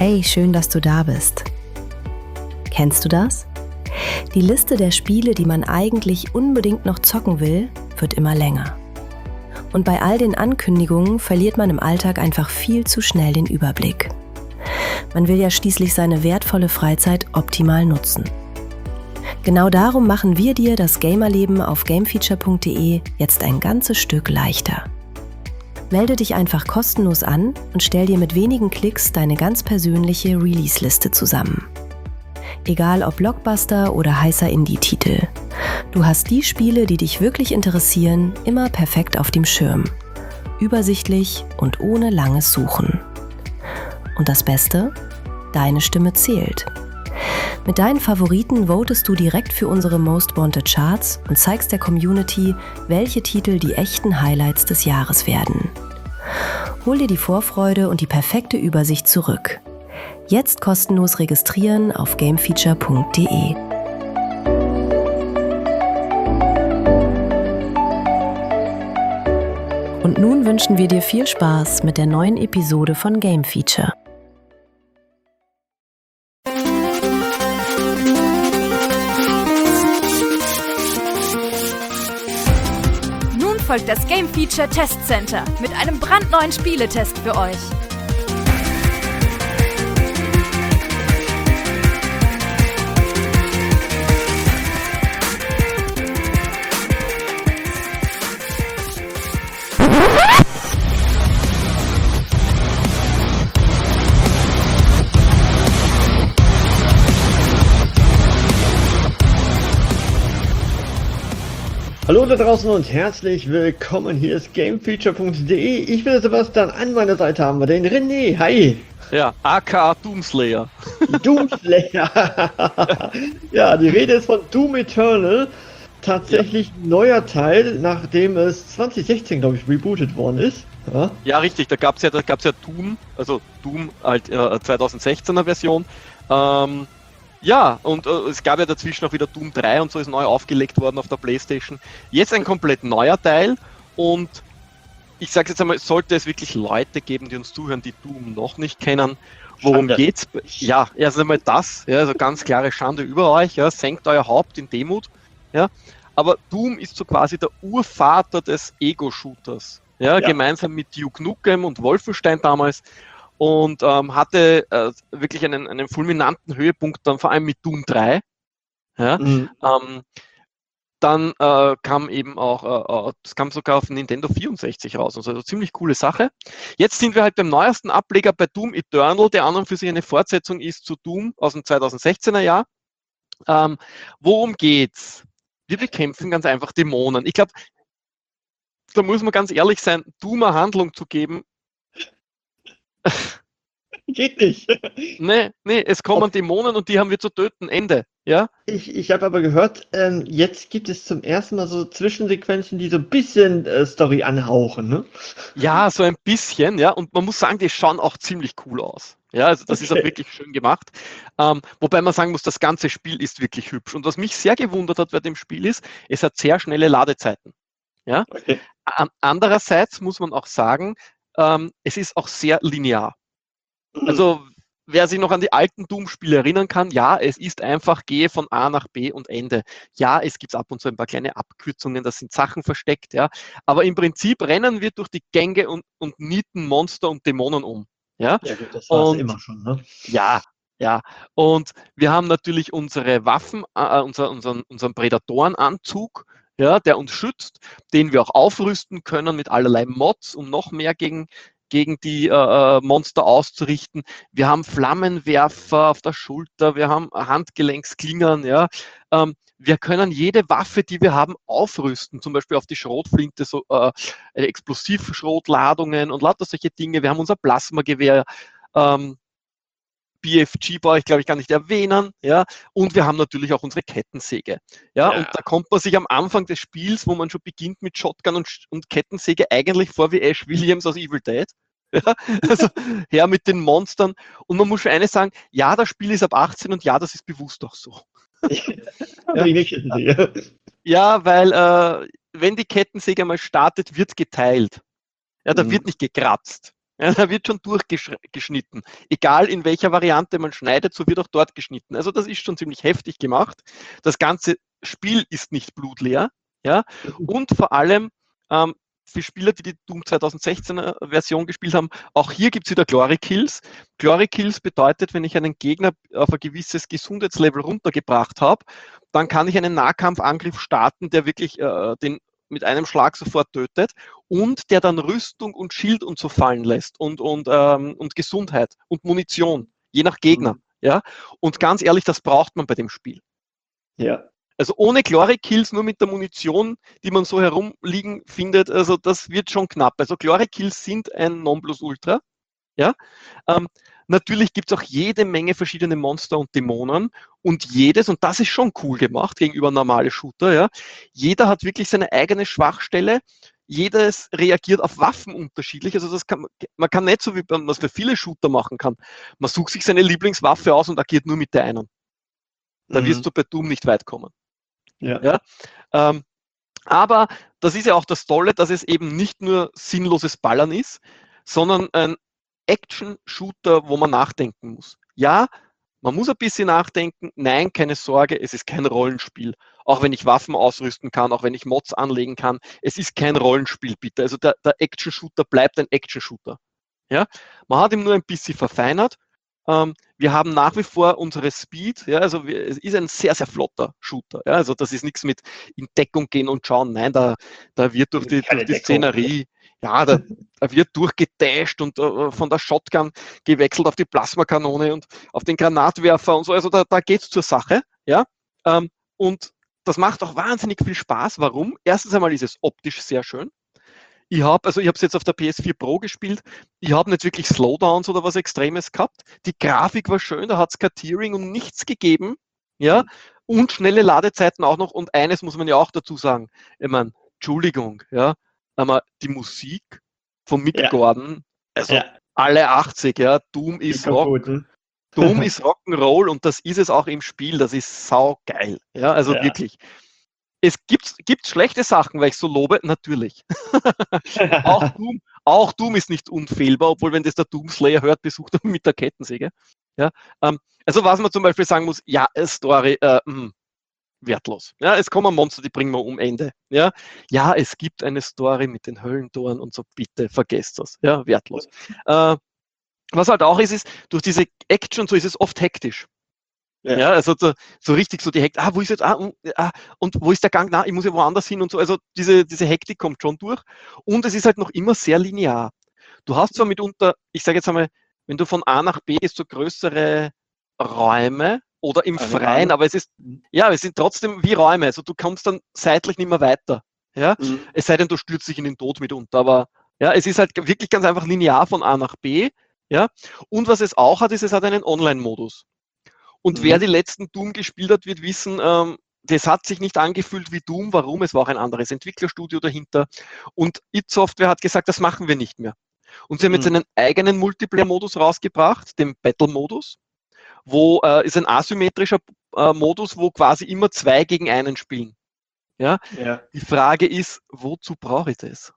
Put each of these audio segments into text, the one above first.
Hey, schön, dass du da bist. Kennst du das? Die Liste der Spiele, die man eigentlich unbedingt noch zocken will, wird immer länger. Und bei all den Ankündigungen verliert man im Alltag einfach viel zu schnell den Überblick. Man will ja schließlich seine wertvolle Freizeit optimal nutzen. Genau darum machen wir dir das Gamerleben auf gamefeature.de jetzt ein ganzes Stück leichter. Melde dich einfach kostenlos an und stell dir mit wenigen Klicks deine ganz persönliche Release-Liste zusammen. Egal ob Blockbuster oder heißer Indie-Titel. Du hast die Spiele, die dich wirklich interessieren, immer perfekt auf dem Schirm. Übersichtlich und ohne langes Suchen. Und das Beste? Deine Stimme zählt. Mit deinen Favoriten votest du direkt für unsere Most Wanted Charts und zeigst der Community, welche Titel die echten Highlights des Jahres werden. Hol dir die Vorfreude und die perfekte Übersicht zurück. Jetzt kostenlos registrieren auf gamefeature.de. Und nun wünschen wir dir viel Spaß mit der neuen Episode von Game Feature. Folgt das Game Feature Test Center mit einem brandneuen Spieletest für euch. Hallo da draußen und herzlich willkommen, hier ist gamefeature.de. Ich will Sebastian an meiner Seite haben, den René, hi! Ja, aka Doomslayer. Doomslayer! Ja, die Rede ist von Doom Eternal, tatsächlich ein neuer Teil, nachdem es 2016, glaube ich, rebootet worden ist. Ja, richtig, da gab's ja Doom, also Doom halt 2016er Version. Ja, und es gab ja dazwischen auch wieder Doom 3 und so ist neu aufgelegt worden auf der PlayStation. Jetzt ein komplett neuer Teil und ich sage jetzt einmal, sollte es wirklich Leute geben, die uns zuhören, die Doom noch nicht kennen, worum Schande. Geht's? Ja, erst einmal das, ja, also ganz klare Schande über euch, ja, senkt euer Haupt in Demut, ja, aber Doom ist so quasi der Urvater des Ego-Shooters, ja, gemeinsam mit Duke Nukem und Wolfenstein damals. Und hatte wirklich einen fulminanten Höhepunkt dann vor allem mit Doom 3. Ja? Dann kam eben auch, das kam sogar auf Nintendo 64 raus, also ziemlich coole Sache. Jetzt sind wir halt beim neuesten Ableger bei Doom Eternal, der an und für sich eine Fortsetzung ist zu Doom aus dem 2016er Jahr. Worum geht's? Wir bekämpfen ganz einfach Dämonen. Ich glaube, da muss man ganz ehrlich sein, Doom eine Handlung zu geben, Geht nicht. Nee, es kommen Dämonen und die haben wir zu töten. Ende. Ja? Ich habe aber gehört, jetzt gibt es zum ersten Mal so Zwischensequenzen, die so ein bisschen Story anhauchen, ne? Ja, so ein bisschen, ja. Und man muss sagen, die schauen auch ziemlich cool aus. Ja, also das ist auch wirklich schön gemacht. Wobei man sagen muss, das ganze Spiel ist wirklich hübsch. Und was mich sehr gewundert hat bei dem Spiel ist, es hat sehr schnelle Ladezeiten. Ja? Okay. Andererseits muss man auch sagen, es ist auch sehr linear. Also, wer sich noch an die alten Doom-Spiele erinnern kann, ja, es ist einfach, gehe von A nach B und Ende. Ja, es gibt ab und zu ein paar kleine Abkürzungen, da sind Sachen versteckt, ja. Aber im Prinzip rennen wir durch die Gänge und nieten Monster und Dämonen um. Ja, Ja gut, das war es immer schon, ne? Ja. Und wir haben natürlich unsere Waffen, unseren Prädatorenanzug, ja, der uns schützt, den wir auch aufrüsten können mit allerlei Mods, um noch mehr gegen die Monster auszurichten. Wir haben Flammenwerfer auf der Schulter, wir haben Handgelenksklingern, ja. Wir können jede Waffe, die wir haben, aufrüsten, zum Beispiel auf die Schrotflinte, so Explosivschrotladungen und lauter solche Dinge. Wir haben unser Plasmagewehr, BFG brauche ich, glaube ich, gar nicht erwähnen, ja, und wir haben natürlich auch unsere Kettensäge, ja, und da kommt man sich am Anfang des Spiels, wo man schon beginnt mit Shotgun und Kettensäge, eigentlich vor wie Ash Williams aus Evil Dead, ja, also her mit den Monstern, und man muss schon eines sagen, ja, das Spiel ist ab 18 und ja, das ist bewusst auch so. Ja, weil wenn die Kettensäge mal startet, wird geteilt, ja, da wird nicht gekratzt. Ja, da wird schon durchgeschnitten. Egal in welcher Variante man schneidet, so wird auch dort geschnitten. Also das ist schon ziemlich heftig gemacht. Das ganze Spiel ist nicht blutleer. Ja? Und vor allem für Spieler, die Doom 2016er Version gespielt haben, auch hier gibt es wieder Glory Kills. Glory Kills bedeutet, wenn ich einen Gegner auf ein gewisses Gesundheitslevel runtergebracht habe, dann kann ich einen Nahkampfangriff starten, der wirklich den mit einem Schlag sofort tötet und der dann Rüstung und Schild und so fallen lässt und Gesundheit und Munition, je nach Gegner. Ja? Und ganz ehrlich, das braucht man bei dem Spiel. Ja. Also ohne Glory Kills, nur mit der Munition, die man so herumliegen findet, also das wird schon knapp. Also Glory Kills sind ein Nonplusultra. Ja? Natürlich gibt es auch jede Menge verschiedene Monster und Dämonen und jedes, und das ist schon cool gemacht gegenüber normale Shooter, ja, jeder hat wirklich seine eigene Schwachstelle, jedes reagiert auf Waffen unterschiedlich, also man kann nicht so, wie man das für viele Shooter machen kann, man sucht sich seine Lieblingswaffe aus und agiert nur mit der einen. Da wirst du bei Doom nicht weit kommen. Ja. Aber das ist ja auch das Tolle, dass es eben nicht nur sinnloses Ballern ist, sondern ein Action-Shooter, wo man nachdenken muss. Ja, man muss ein bisschen nachdenken. Nein, keine Sorge, es ist kein Rollenspiel. Auch wenn ich Waffen ausrüsten kann, auch wenn ich Mods anlegen kann, es ist kein Rollenspiel, bitte. Also der Action-Shooter bleibt ein Action-Shooter. Ja? Man hat ihn nur ein bisschen verfeinert. Wir haben nach wie vor unsere Speed, ja, also es ist ein sehr, sehr flotter Shooter. Ja, also das ist nichts mit in Deckung gehen und schauen. Nein, da wird durch die Szenerie, ja, da wird durchgedasht und von der Shotgun gewechselt auf die Plasmakanone und auf den Granatwerfer und so. Also da geht es zur Sache. Ja? Und das macht auch wahnsinnig viel Spaß. Warum? Erstens einmal ist es optisch sehr schön. Ich habe es jetzt auf der PS4 Pro gespielt. Ich habe nicht wirklich Slowdowns oder was Extremes gehabt. Die Grafik war schön, da hat es kein Tearing und nichts gegeben. Ja? Und schnelle Ladezeiten auch noch. Und eines muss man ja auch dazu sagen. Ich meine, Entschuldigung, ja, aber die Musik von Mick Gordon, also alle 80, ja, Doom ist Rock. Doom ist Rock'n'Roll und das ist es auch im Spiel. Das ist saugeil. Ja, also wirklich. Es gibt schlechte Sachen, weil ich so lobe, natürlich. auch Doom ist nicht unfehlbar, obwohl, wenn das der Doomslayer hört, besucht er mit der Kettensäge. Ja, also was man zum Beispiel sagen muss, ja, Story, wertlos. Ja, es kommen Monster, die bringen wir um Ende. Ja, es gibt eine Story mit den Höllentoren und so, bitte, vergesst das. Ja, wertlos. Was halt auch ist, durch diese Action, so ist es oft hektisch. Ja, also so richtig so die Hektik, wo ist jetzt, und wo ist der Gang, ich muss ja woanders hin und so, also diese Hektik kommt schon durch und es ist halt noch immer sehr linear. Du hast zwar mitunter, ich sage jetzt einmal, wenn du von A nach B gehst, so größere Räume oder im Freien, aber es sind trotzdem wie Räume, also du kommst dann seitlich nicht mehr weiter, ja, es sei denn, du stürzt dich in den Tod mitunter, aber ja, es ist halt wirklich ganz einfach linear von A nach B, ja, und was es auch hat, ist, es hat einen Online-Modus. Und wer die letzten Doom gespielt hat, wird wissen, das hat sich nicht angefühlt wie Doom. Warum? Es war auch ein anderes Entwicklerstudio dahinter. Und id Software hat gesagt, das machen wir nicht mehr. Und sie haben jetzt einen eigenen Multiplayer-Modus rausgebracht, den Battle-Modus, wo ist ein asymmetrischer Modus, wo quasi immer 2 gegen 1 spielen. Ja? Die Frage ist, wozu brauche ich das?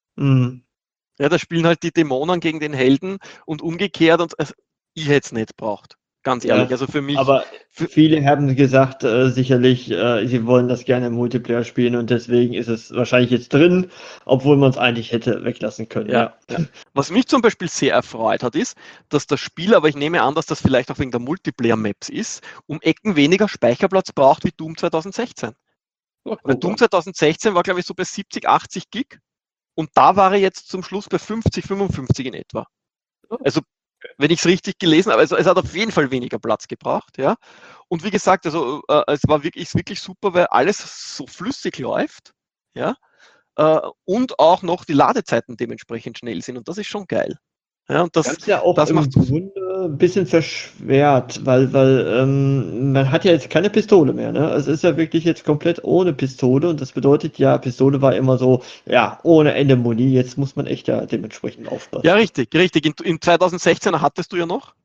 Ja, da spielen halt die Dämonen gegen den Helden und umgekehrt. Und ich hätte es nicht braucht. Ganz ehrlich, also für mich. Aber viele haben gesagt, sicherlich, sie wollen das gerne im Multiplayer spielen und deswegen ist es wahrscheinlich jetzt drin, obwohl man es eigentlich hätte weglassen können. Ja. Was mich zum Beispiel sehr erfreut hat, ist, dass das Spiel, aber ich nehme an, dass das vielleicht auch wegen der Multiplayer-Maps ist, um Ecken weniger Speicherplatz braucht wie Doom 2016. Weil Doom 2016 war, glaube ich, so bei 70, 80 Gig und da war er jetzt zum Schluss bei 50, 55 in etwa. Also wenn ich es richtig gelesen habe, also es hat auf jeden Fall weniger Platz gebraucht, ja. Und wie gesagt, also es war wirklich super, weil alles so flüssig läuft, ja. Und auch noch die Ladezeiten dementsprechend schnell sind und das ist schon geil. Ja, und das ist ja auch im Grunde ein bisschen verschwert, weil man hat ja jetzt keine Pistole mehr, ne? Es ist ja wirklich jetzt komplett ohne Pistole und das bedeutet ja, Pistole war immer so, ja, ohne Ende Muni, jetzt muss man echt ja dementsprechend aufpassen. Ja, richtig. In 2016 hattest du ja noch,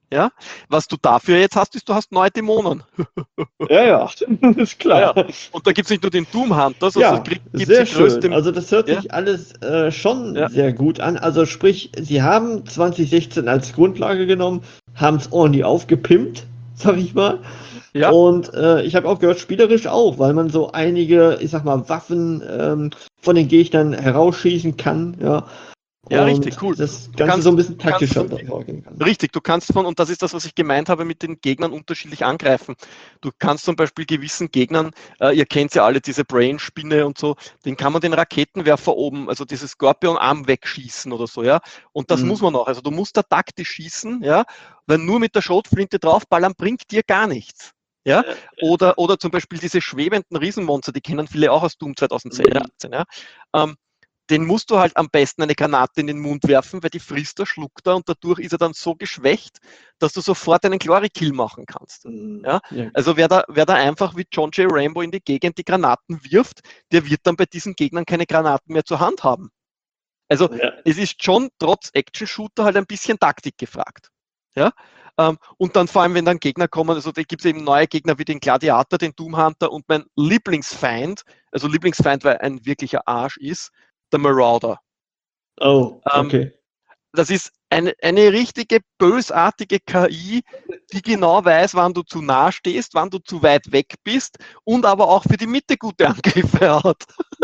Ja? Was du dafür jetzt hast, ist, du hast neue Dämonen. Ja, ist klar. Ja. Und da gibt es nicht nur den Doom Hunter, sondern Ja, es gibt sehr die größte. schön. Also das hört Ja, sich alles schon ja, sehr gut an. Also sprich, sie haben 2016 als Grundlage genommen, haben es ordentlich aufgepimpt, sag ich mal. ja, Und ich habe auch gehört, spielerisch auch, weil man so einige, ich sag mal, Waffen von den Gegnern herausschießen kann, ja. ja, Und richtig, cool. das Du Ganze kannst, so ein bisschen du kannst taktischer von, vorgehen kann. richtig, du kannst und das ist das, was ich gemeint habe, mit den Gegnern unterschiedlich angreifen. Du kannst zum Beispiel gewissen Gegnern, ihr kennt ja alle diese Brain-Spinne und so, den kann man den Raketenwerfer oben, also dieses Skorpion-Arm wegschießen oder so, ja. Und das muss man auch. Also du musst da taktisch schießen, ja, weil nur mit der Schrotflinte draufballern bringt dir gar nichts. Ja? Oder zum Beispiel diese schwebenden Riesenmonster, die kennen viele auch aus Doom 2018. Ja? Den musst du halt am besten eine Granate in den Mund werfen, weil die frisst er, schluckt er und dadurch ist er dann so geschwächt, dass du sofort einen Glory-Kill machen kannst. Ja? Ja. Also wer da einfach wie John J. Rambo in die Gegend die Granaten wirft, der wird dann bei diesen Gegnern keine Granaten mehr zur Hand haben. Also es ist schon trotz Action-Shooter halt ein bisschen Taktik gefragt. Ja? Und dann vor allem, wenn dann Gegner kommen, also da gibt es eben neue Gegner wie den Gladiator, den Doom Hunter und mein Lieblingsfeind, also Lieblingsfeind, weil ein wirklicher Arsch ist, der Marauder. Oh, okay. Das ist eine richtige bösartige KI, die genau weiß, wann du zu nah stehst, wann du zu weit weg bist und aber auch für die Mitte gute Angriffe hat.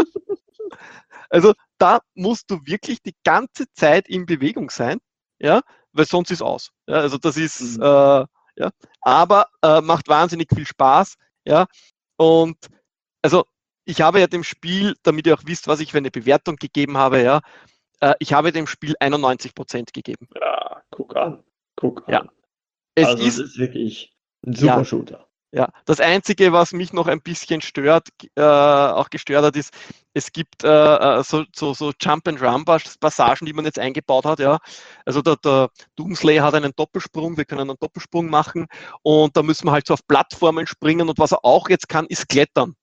Also da musst du wirklich die ganze Zeit in Bewegung sein, ja, weil sonst ist aus. Ja, also das ist, ja, aber macht wahnsinnig viel Spaß, ja, und also ich habe ja dem Spiel, damit ihr auch wisst, was ich für eine Bewertung gegeben habe, ja, ich habe dem Spiel 91% gegeben. Ja, guck an. Ja. Es Also ist, es ist wirklich ein super Shooter. Ja, das Einzige, was mich noch ein bisschen stört, auch gestört hat, ist, es gibt so Jump-and-Run-Passagen, die man jetzt eingebaut hat. Ja. Also der Doomslayer hat einen Doppelsprung, wir können einen Doppelsprung machen und da müssen wir halt so auf Plattformen springen und was er auch jetzt kann, ist klettern.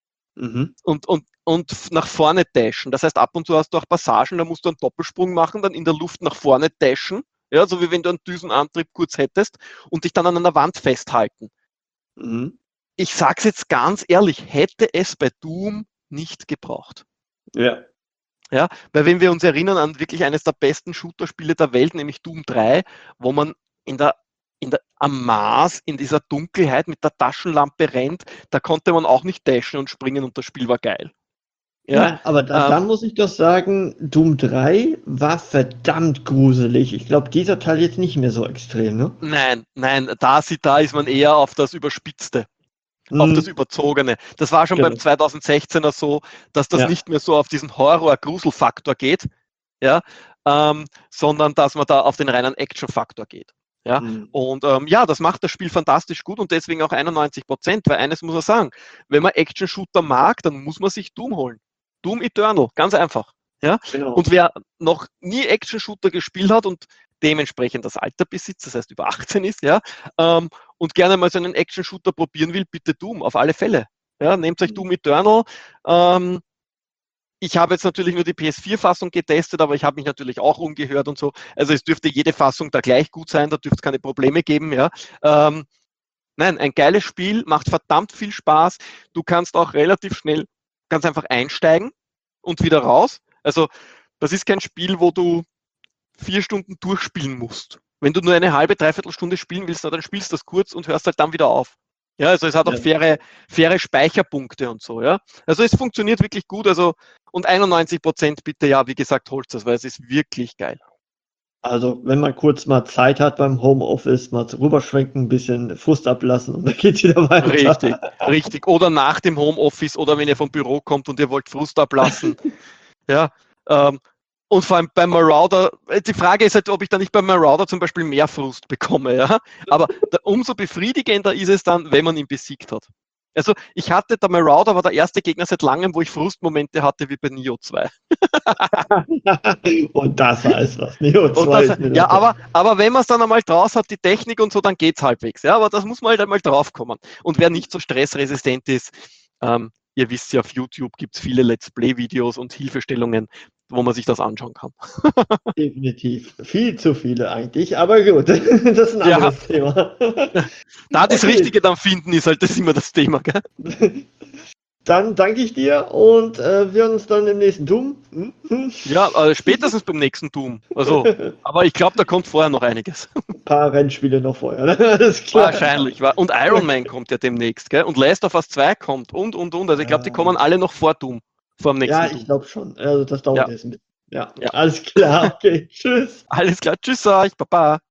Und nach vorne dashen. Das heißt, ab und zu hast du auch Passagen, da musst du einen Doppelsprung machen, dann in der Luft nach vorne dashen, ja, so wie wenn du einen Düsenantrieb kurz hättest und dich dann an einer Wand festhalten. Ich sag's jetzt ganz ehrlich, hätte es bei Doom nicht gebraucht. Ja. Ja, weil wenn wir uns erinnern an wirklich eines der besten Shooter-Spiele der Welt, nämlich Doom 3, wo man am Mars in dieser Dunkelheit mit der Taschenlampe rennt, da konnte man auch nicht dashen und springen und das Spiel war geil. Ja, aber da muss ich doch sagen, Doom 3 war verdammt gruselig. Ich glaube, dieser Teil jetzt nicht mehr so extrem, ne? Nein, da ist man eher auf das Überspitzte, auf das Überzogene. Das war schon beim 2016er so, dass das nicht mehr so auf diesen Horror-Grusel-Faktor geht, ja, sondern dass man da auf den reinen Action-Faktor geht. Ja, und das macht das Spiel fantastisch gut und deswegen auch 91%, weil eines muss man sagen, wenn man Action-Shooter mag, dann muss man sich Doom holen. Doom Eternal, ganz einfach. Ja? Genau. Und wer noch nie Action-Shooter gespielt hat und dementsprechend das Alter besitzt, das heißt über 18 ist, ja, und gerne mal so einen Action-Shooter probieren will, bitte Doom, auf alle Fälle. Ja, nehmt euch Doom Eternal. Ich habe jetzt natürlich nur die PS4-Fassung getestet, aber ich habe mich natürlich auch umgehört und so. Also es dürfte jede Fassung da gleich gut sein, da dürfte es keine Probleme geben. Ja. Nein, ein geiles Spiel, macht verdammt viel Spaß. Du kannst auch relativ schnell ganz einfach einsteigen und wieder raus. Also das ist kein Spiel, wo du 4 Stunden durchspielen musst. Wenn du nur eine halbe, dreiviertel Stunde spielen willst, dann spielst du das kurz und hörst halt dann wieder auf. Ja, also es hat auch faire Speicherpunkte und so, ja. Also es funktioniert wirklich gut, also und 91% bitte, ja, wie gesagt, holt das, weil es ist wirklich geil. Also, wenn man kurz mal Zeit hat beim Homeoffice, mal rüberschwenken, ein bisschen Frust ablassen und dann geht's wieder weiter. Richtig. Oder nach dem Homeoffice oder wenn ihr vom Büro kommt und ihr wollt Frust ablassen. Ja, und vor allem beim Marauder, die Frage ist halt, ob ich da nicht beim Marauder zum Beispiel mehr Frust bekomme, ja. Aber umso befriedigender ist es dann, wenn man ihn besiegt hat. Also der Marauder war der erste Gegner seit langem, wo ich Frustmomente hatte wie bei Nioh 2. Und das heißt was. Nioh 2 ist ja, aber wenn man es dann einmal draus hat, die Technik und so, dann geht's halbwegs. Ja, aber das muss man halt einmal drauf kommen. Und wer nicht so stressresistent ist, ihr wisst ja, auf YouTube gibt es viele Let's Play-Videos und Hilfestellungen. wo man sich das anschauen kann. Definitiv. Viel zu viele eigentlich, aber gut, das ist ein Ja. anderes Thema. Da das Okay. Richtige dann finden, ist halt das immer das Thema, gell? Dann danke ich dir und wir hören uns dann im nächsten Doom. Ja, spätestens beim nächsten Doom. Also, aber ich glaube, da kommt vorher noch einiges. Ein paar Rennspiele noch vorher, ne? Alles klar. Wahrscheinlich. Und Iron Man kommt ja demnächst, gell? Und Last of Us 2 kommt und. Also ich glaube, die kommen alle noch vor Doom. Vor dem nächsten Ja, Doom. ich glaube schon. Also das dauert Ja. jetzt ein bisschen. Ja, Ja. alles klar. Okay, tschüss. Alles klar. Tschüss euch. Baba.